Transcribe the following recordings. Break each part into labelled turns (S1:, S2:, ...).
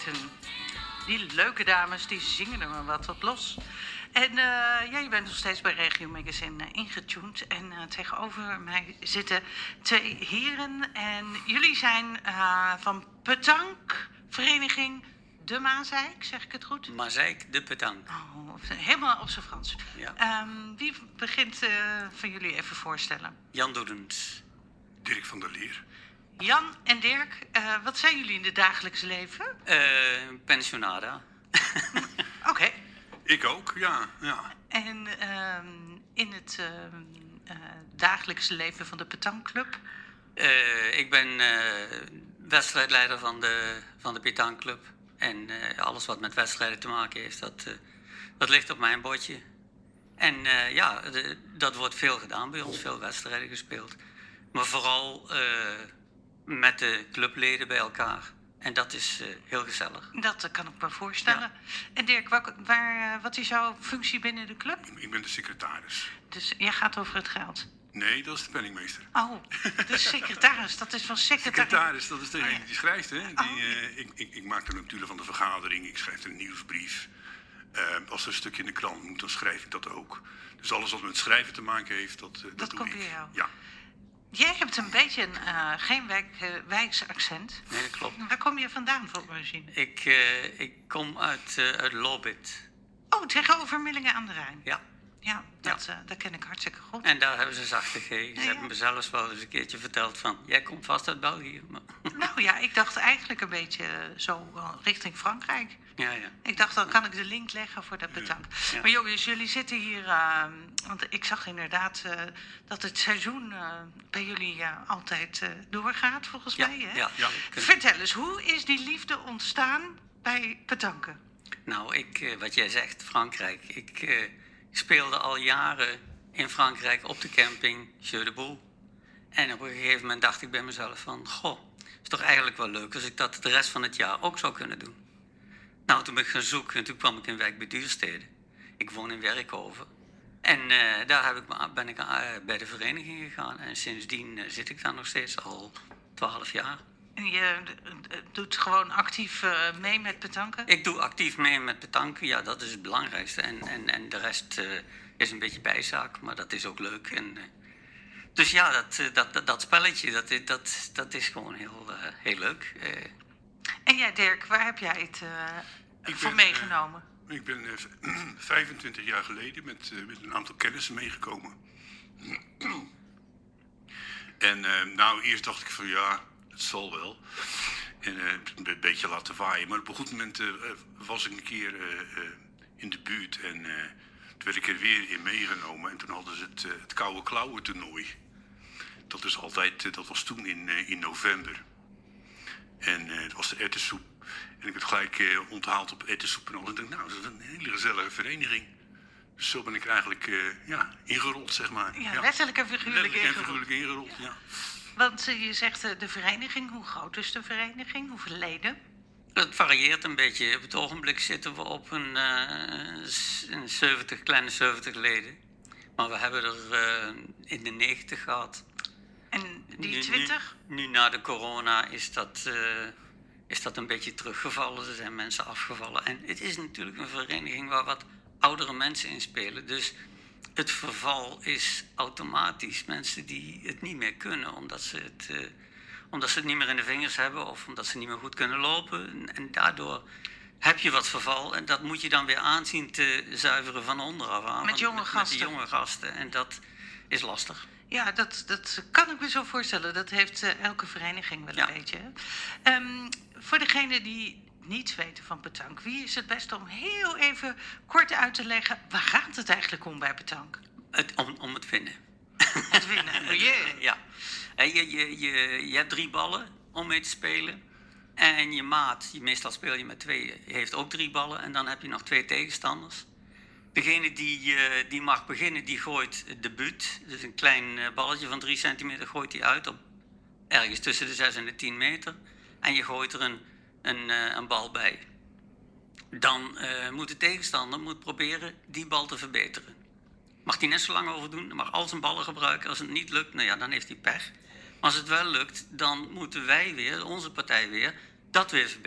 S1: weten. Die leuke dames, die zingen er maar wat op los. En je bent nog steeds bij Regio Magazine ingetuned. En tegenover mij zitten twee heren. En jullie zijn van Petankvereniging De Maazeik, zeg ik het goed?
S2: Maazeik de Petank.
S1: Oh, helemaal op zijn Frans.
S2: Ja.
S1: Wie begint van jullie even voorstellen?
S2: Jan Doedens.
S3: Dirk van der Leer.
S1: Jan en Dirk, wat zijn jullie in het dagelijks leven?
S2: Pensionada.
S1: Oké.
S3: Ik ook, ja.
S1: En in het dagelijkse leven van de Petankclub?
S2: Ik ben wedstrijdleider van de Petankclub. En alles wat met wedstrijden te maken heeft, dat ligt op mijn bordje. En dat wordt veel gedaan bij ons, veel wedstrijden gespeeld. Maar vooral met de clubleden bij elkaar. En dat is heel gezellig.
S1: Dat kan ik me voorstellen. Ja. En Dirk, wat is jouw functie binnen de club?
S3: Ik ben de secretaris.
S1: Dus jij gaat over het geld?
S3: Nee, dat is de penningmeester.
S1: Oh, de secretaris, dat is van secretaris.
S3: Secretaris, dat is degene die schrijft, hè? Ik maak de notulen van de vergadering, ik schrijf een nieuwsbrief. Als er een stukje in de krant moet, dan schrijf ik dat ook. Dus alles wat met schrijven te maken heeft, dat doe ik.
S1: Komt bij jou?
S3: Ja.
S1: Jij hebt een beetje geen wijks accent.
S2: Nee, dat klopt.
S1: Waar kom je vandaan, voor origine?
S2: Ik kom uit Lobit.
S1: Oh, tegenover Millingen aan de Rijn.
S2: Ja.
S1: Ja, dat ken ik hartstikke goed.
S2: En daar hebben ze zachte G. Ze hebben me zelfs wel eens een keertje verteld van... Jij komt vast uit België. Maar...
S1: Nou ja, ik dacht eigenlijk een beetje zo richting Frankrijk.
S2: Ja.
S1: Ik dacht, dan kan ik de link leggen voor de Petank. Ja. Maar jongens, jullie zitten hier... want ik zag inderdaad dat het seizoen bij jullie altijd doorgaat, volgens mij. Hè?
S2: Ja.
S1: Vertel eens, hoe is die liefde ontstaan bij Petanken?
S2: Nou, wat jij zegt, Frankrijk. Ik speelde al jaren in Frankrijk op de camping Jeu de Boule. En op een gegeven moment dacht ik bij mezelf van... Goh, is toch eigenlijk wel leuk als ik dat de rest van het jaar ook zou kunnen doen. Nou, toen ben ik gaan zoeken en toen kwam ik in Wijk bij Duurstede. Ik woon in Werkhoven. En daar ben ik bij de vereniging gegaan. En sindsdien zit ik daar nog steeds al 12 jaar.
S1: En je doet gewoon actief mee met petanken?
S2: Ik doe actief mee met petanken, ja, dat is het belangrijkste. En de rest is een beetje bijzaak, maar dat is ook leuk. En, dus ja, dat spelletje, dat is gewoon heel leuk.
S1: En jij, Dirk, waar heb jij het voor meegenomen?
S3: Ik ben 25 jaar geleden met een aantal kennissen meegekomen. En nou, eerst dacht ik van ja... Het zal wel. En een beetje laten waaien. Maar op een goed moment was ik een keer in de buurt. En toen werd ik er weer in meegenomen. En toen hadden ze het Koude Klauwen toernooi. Dat was toen in november. En het was de erwtensoep. En ik werd gelijk onthaald op erwtensoep en al. En ik dacht, nou, dat is een hele gezellige vereniging. Dus zo ben ik er eigenlijk ingerold, zeg maar.
S1: Ja, letterlijk en figuurlijk
S3: ingerold, ja.
S1: Want je zegt de vereniging, hoe groot is de vereniging? Hoeveel leden?
S2: Het varieert een beetje. Op het ogenblik zitten we op een kleine 70 leden. Maar we hebben er in de 90 gehad.
S1: En die 20?
S2: Nu na de corona is dat een beetje teruggevallen. Er zijn mensen afgevallen. En het is natuurlijk een vereniging waar wat oudere mensen in spelen. Dus... Het verval is automatisch. Mensen die het niet meer kunnen omdat ze het niet meer in de vingers hebben of omdat ze niet meer goed kunnen lopen. En daardoor heb je wat verval en dat moet je dan weer aanzien te zuiveren van onderaf aan.
S1: Met jonge gasten.
S2: Met de jonge gasten en dat is lastig.
S1: Ja, dat kan ik me zo voorstellen. Dat heeft elke vereniging wel een beetje. Voor degene die niets weten van petank, wie is het beste om heel even kort uit te leggen... waar gaat het eigenlijk om bij petank?
S2: Om het winnen.
S1: Het winnen,
S2: Ja. Je hebt 3 ballen om mee te spelen. En je maat, meestal speel je met 2, heeft ook 3 ballen. En dan heb je nog 2 tegenstanders. Degene die mag beginnen, die gooit de buut. Dus een klein balletje van 3 centimeter gooit hij uit op ergens tussen de 6 en de 10 meter. En je gooit er een bal bij. Dan moet de tegenstander proberen die bal te verbeteren. Mag hij net zo lang over doen, mag al zijn ballen gebruiken. Als het niet lukt, nou ja, dan heeft hij pech. Maar als het wel lukt, dan moeten wij weer, onze partij weer, dat weer verbeteren.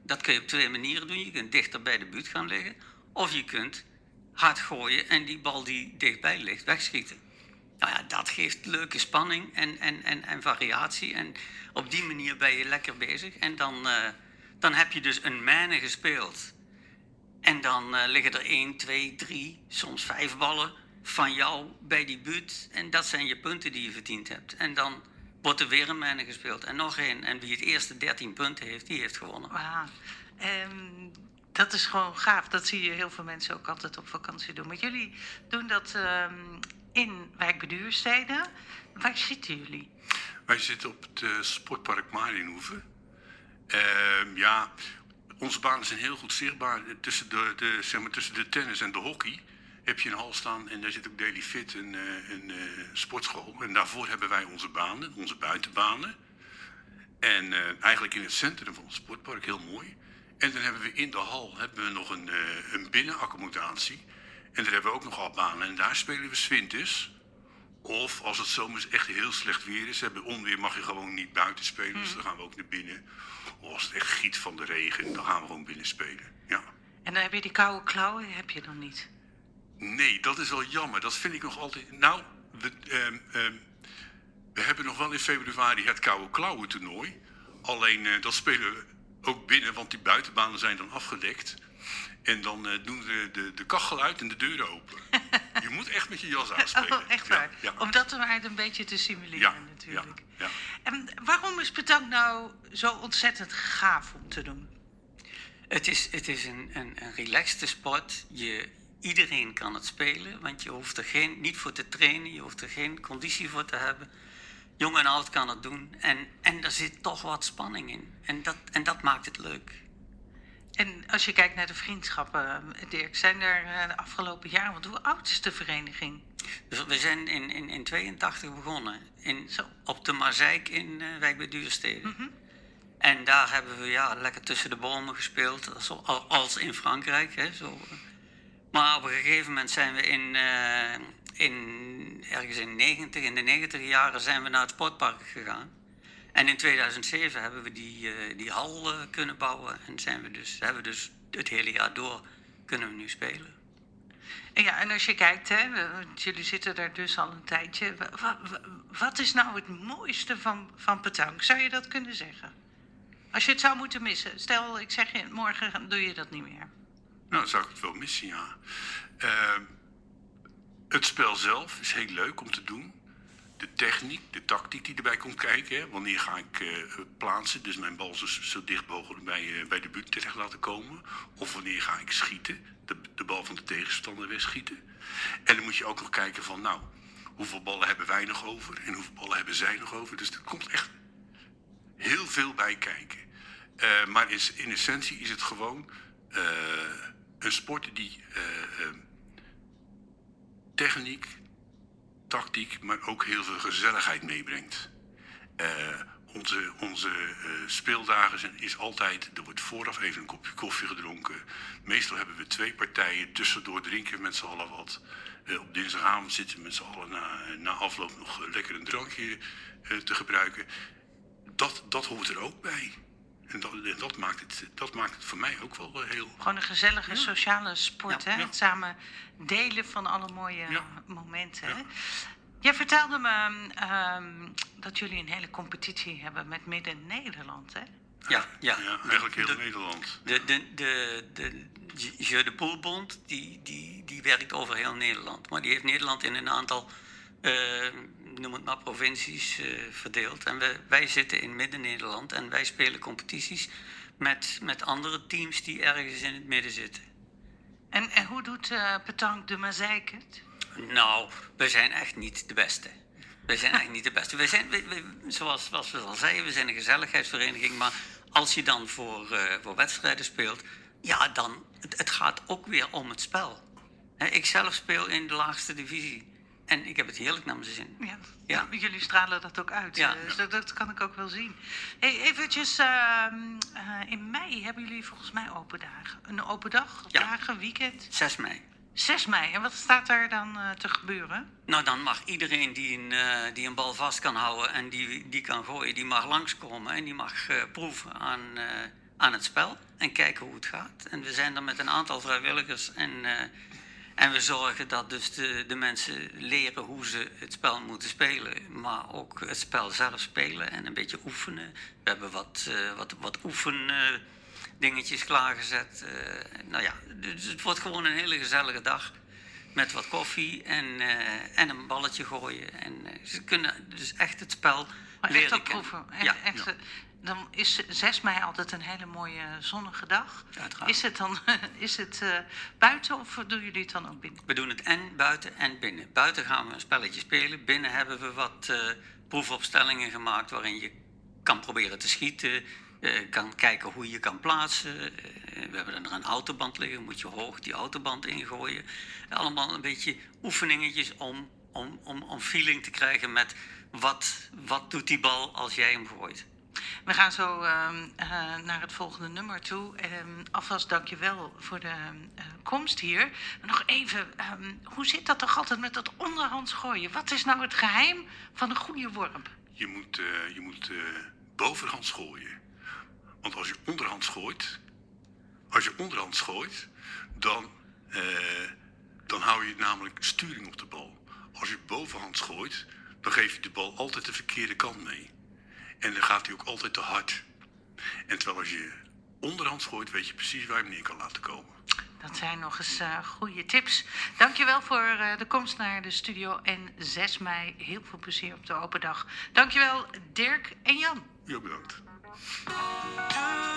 S2: Dat kun je op 2 manieren doen. Je kunt dichter bij de buurt gaan liggen. Of je kunt hard gooien en die bal die dichtbij ligt wegschieten. Nou ja, dat geeft leuke spanning en variatie. En op die manier ben je lekker bezig. En dan heb je dus een mijne gespeeld. En dan liggen er 1, 2, 3, soms 5 ballen van jou bij die buurt. En dat zijn je punten die je verdiend hebt. En dan wordt er weer een mijne gespeeld. En nog één. En wie het eerste 13 punten heeft, die heeft gewonnen.
S1: Wauw. Dat is gewoon gaaf. Dat zie je heel veel mensen ook altijd op vakantie doen. Maar jullie doen dat in Wijk bij Duurstede. Waar zitten jullie?
S3: Wij zitten op het sportpark Marienhoeve. Ja, onze banen zijn heel goed zichtbaar. Tussen tussen de tennis en de hockey heb je een hal staan. En daar zit ook Daily Fit, een sportschool. En daarvoor hebben wij onze banen, onze buitenbanen. En eigenlijk in het centrum van het sportpark, heel mooi. En dan hebben we in de hal nog een binnenaccommodatie. En daar hebben we ook nog al banen. En daar spelen we 's winters. Of als het zomers echt heel slecht weer is. Bij onweer mag je gewoon niet buiten spelen. Dus dan gaan we ook naar binnen. Of als het echt giet van de regen, dan gaan we gewoon binnen spelen. Ja.
S1: En dan heb je die koude klauwen, heb je dan niet?
S3: Nee, dat is wel jammer. Dat vind ik nog altijd... Nou, we hebben nog wel in februari het Koude Klauwen toernooi. Alleen dat spelen we ook binnen, want die buitenbanen zijn dan afgedekt. En dan doen we de kachel uit en de deuren open. Je moet echt met je jas aanspelen.
S1: Oh, echt waar?
S3: Ja.
S1: Om dat maar een beetje te simuleren
S3: Ja,
S1: natuurlijk.
S3: ja.
S1: En waarom is petanque nou zo ontzettend gaaf om te doen?
S2: Het is een relaxte sport. Iedereen kan het spelen, want je hoeft er niet voor te trainen. Je hoeft er geen conditie voor te hebben. Jong en oud kan het doen. En er zit toch wat spanning in. En dat maakt het leuk.
S1: En als je kijkt naar de vriendschappen, Dirk, zijn er de afgelopen jaren... Want hoe oud is de vereniging?
S2: Dus we zijn in 82 begonnen.
S1: Zo.
S2: Op de Mazeik in Wijk bij Duurstede.
S1: Mhm.
S2: En daar hebben we lekker tussen de bomen gespeeld. Als in Frankrijk. Hè, zo. Maar op een gegeven moment zijn we ergens in de 90 jaren zijn we naar het sportpark gegaan. En in 2007 hebben we die hal kunnen bouwen. En hebben we dus het hele jaar door kunnen we nu spelen.
S1: En als je kijkt, jullie zitten daar dus al een tijdje. Wat is nou het mooiste van petanque? Zou je dat kunnen zeggen? Als je het zou moeten missen. Stel, ik zeg je, morgen doe je dat niet meer.
S3: Nou, dan zou ik het wel missen, ja. Het spel zelf is heel leuk om te doen. De techniek, de tactiek die erbij komt kijken. Hè. Wanneer ga ik plaatsen, dus mijn bal zo dicht mogelijk bij de buurt terecht laten komen. Of wanneer ga ik schieten, de bal van de tegenstander wegschieten. En dan moet je ook nog kijken van, nou, hoeveel ballen hebben wij nog over en hoeveel ballen hebben zij nog over. Dus er komt echt heel veel bij kijken. Maar in essentie is het gewoon een sport die techniek, tactiek, maar ook heel veel gezelligheid meebrengt. Onze speeldagen is altijd, er wordt vooraf even een kopje koffie gedronken. Meestal hebben we 2 partijen, tussendoor drinken we met z'n allen wat. Op dinsdagavond zitten we met z'n allen na afloop nog lekker een drankje te gebruiken. Dat hoort er ook bij. En dat maakt het voor mij ook wel heel...
S1: Gewoon een gezellige sociale sport,
S2: Ja,
S1: hè?
S3: ja.
S1: Het samen delen van alle mooie
S3: Ja.
S1: momenten.
S3: Ja.
S1: Hè? Jij vertelde me dat jullie een hele competitie hebben met Midden-Nederland, hè?
S2: Ja.
S3: Ja, eigenlijk heel Nederland.
S2: De Jeu de Poelbond, die werkt over heel Nederland. Maar die heeft Nederland in een aantal, noem het maar, provincies verdeeld. En wij zitten in Midden-Nederland en wij spelen competities met andere teams die ergens in het midden zitten.
S1: En hoe doet petanque de Mazeik het?
S2: Nou, we zijn echt niet de beste. We zijn echt niet de beste. Zoals we al zeiden, we zijn een gezelligheidsvereniging. Maar als je dan voor wedstrijden speelt, ja, dan het gaat ook weer om het spel. Ik zelf speel in de laagste divisie. En ik heb het heerlijk naar mijn zin. Ja.
S1: Jullie stralen dat ook uit.
S2: Ja.
S1: Dus dat kan ik ook wel zien. Hey, eventjes, in mei hebben jullie volgens mij open dagen. Een open dag,
S2: Ja.
S1: dagen, weekend.
S2: 6 mei.
S1: 6 mei. En wat staat daar dan te gebeuren?
S2: Nou, dan mag iedereen die een bal vast kan houden en die kan gooien, die mag langskomen en die mag proeven aan aan het spel en kijken hoe het gaat. En we zijn er met een aantal vrijwilligers en we zorgen dat dus de mensen leren hoe ze het spel moeten spelen, maar ook het spel zelf spelen en een beetje oefenen. We hebben wat oefendingetjes klaargezet. Nou ja, dus het wordt gewoon een hele gezellige dag met wat koffie en een balletje gooien. En ze kunnen dus echt het spel
S1: Maar
S2: leren
S1: echt op
S2: kennen.
S1: proeven.
S2: Ja.
S1: Dan is 6 mei altijd een hele mooie zonnige dag.
S2: Uiteraard.
S1: Is het buiten of doen jullie het dan ook binnen?
S2: We doen het en buiten en binnen. Buiten gaan we een spelletje spelen. Binnen hebben we wat proefopstellingen gemaakt waarin je kan proberen te schieten. Kan kijken hoe je kan plaatsen. We hebben er een autoband liggen. Moet je hoog die autoband ingooien. Allemaal een beetje oefeningetjes om feeling te krijgen met wat doet die bal als jij hem gooit.
S1: We gaan zo naar het volgende nummer toe. Alvast dank je wel voor de komst hier. Maar nog even, hoe zit dat toch altijd met dat onderhands gooien? Wat is nou het geheim van een goede worp?
S3: Je moet bovenhands gooien. Want als je onderhands gooit, dan hou je namelijk sturing op de bal. Als je bovenhands gooit, dan geef je de bal altijd de verkeerde kant mee. En dan gaat hij ook altijd te hard. En terwijl als je onderhands gooit, weet je precies waar je hem neer kan laten komen.
S1: Dat zijn nog eens goede tips. Dankjewel voor de komst naar de studio. En 6 mei, heel veel plezier op de open dag. Dankjewel Dirk en Jan.
S3: Ja, bedankt.
S4: Do